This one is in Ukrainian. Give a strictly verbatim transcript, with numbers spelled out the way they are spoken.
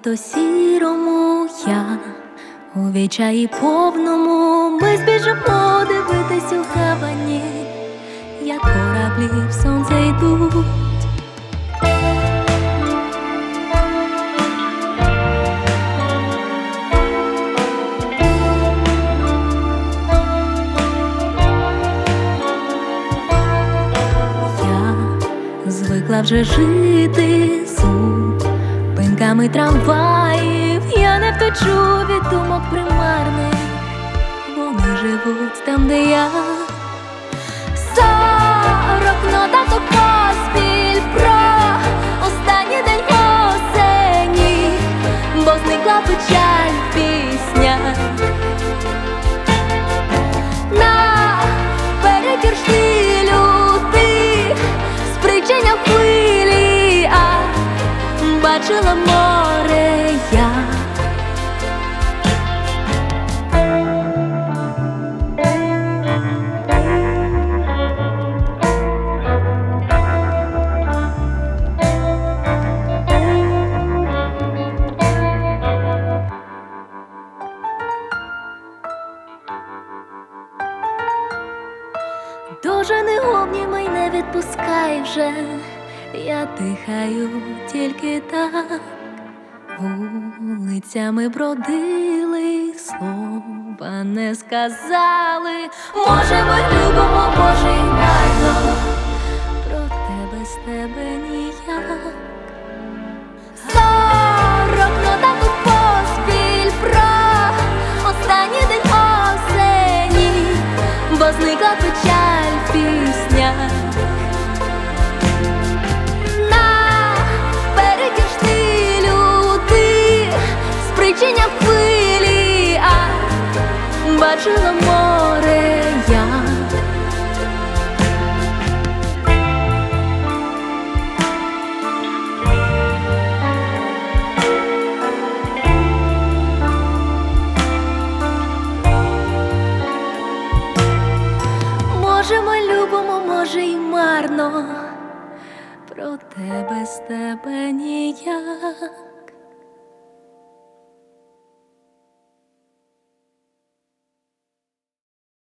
то сірому я, у відчаї повному ми збіжимо дивитись у гавані, як кораблі в сонце йдуть. Звикла вже жити зупинками трамваїв, я не втечу від думок примарних, вони живуть там, де я. Сорок нотаток поспіль про останній день осені, бо зникла печаль в піснях. На перекір штилю тих спричиня хвилі, а бачила море я. Дуже не обнімай, не відпускай вже, я дихаю тільки так. Вулицями бродили, слова не сказали. Може, ми любимо, може, й марно, проте без тебе ніяк. Сорок нотаток поспіль про останній день осені, бо зникла печаль в піснях. Спричиня хвилі, а бачила море я. Може, ми любимо, може, й марно, проте без тебе ніяк.